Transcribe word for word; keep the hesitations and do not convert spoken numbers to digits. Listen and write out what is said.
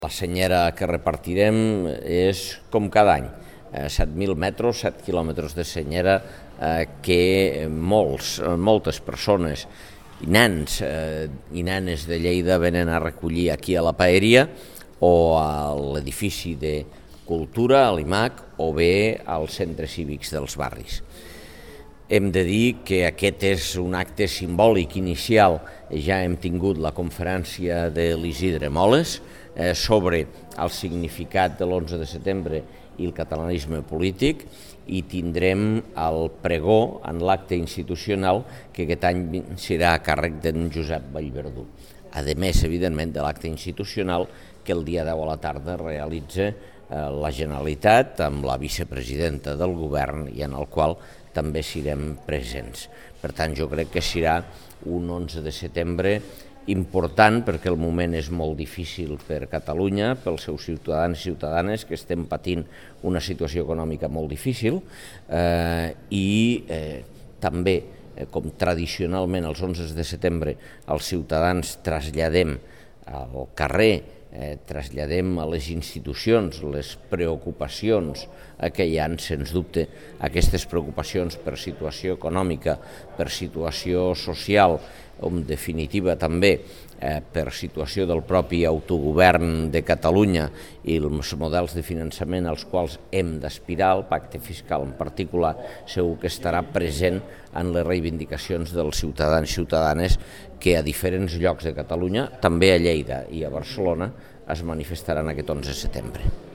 La senyera que repartirem és com cada any, set mil metres, set quilòmetres de senyera que molts, moltes persones, nens i nenes de Lleida venen a recollir aquí a la Paeria o a l'edifici de cultura, a l'I M A C, o bé als centres cívics dels barris. Hem de dir que aquest és un acte simbòlic inicial. Ja hem tingut la conferència de l'Isidre Moles sobre el significat de l'onze de setembre i el catalanisme polític, i tindrem el pregó en l'acte institucional que aquest any serà a càrrec d'en Josep Vallverdú. A més, evidentment, de l'acte institucional que el dia deu a la tarda realitza la Generalitat amb la vicepresidenta del govern i en el qual també serem presents. Per tant, jo crec que serà un onze de setembre important perquè el moment és molt difícil per Catalunya, pels seus ciutadans i ciutadanes que estem patint una situació econòmica molt difícil i també, com tradicionalment els onze de setembre els ciutadans traslladem al carrer, traslladem a les institucions les preocupacions que hi ha, sens dubte, aquestes preocupacions per situació econòmica, per situació social, o en definitiva també per situació del propi autogovern de Catalunya i els models de finançament als quals hem d'aspirar, el pacte fiscal en particular, segur que estarà present en les reivindicacions dels ciutadans i ciutadanes que a diferents llocs de Catalunya, també a Lleida i a Barcelona, es manifestaran aquest onze de setembre.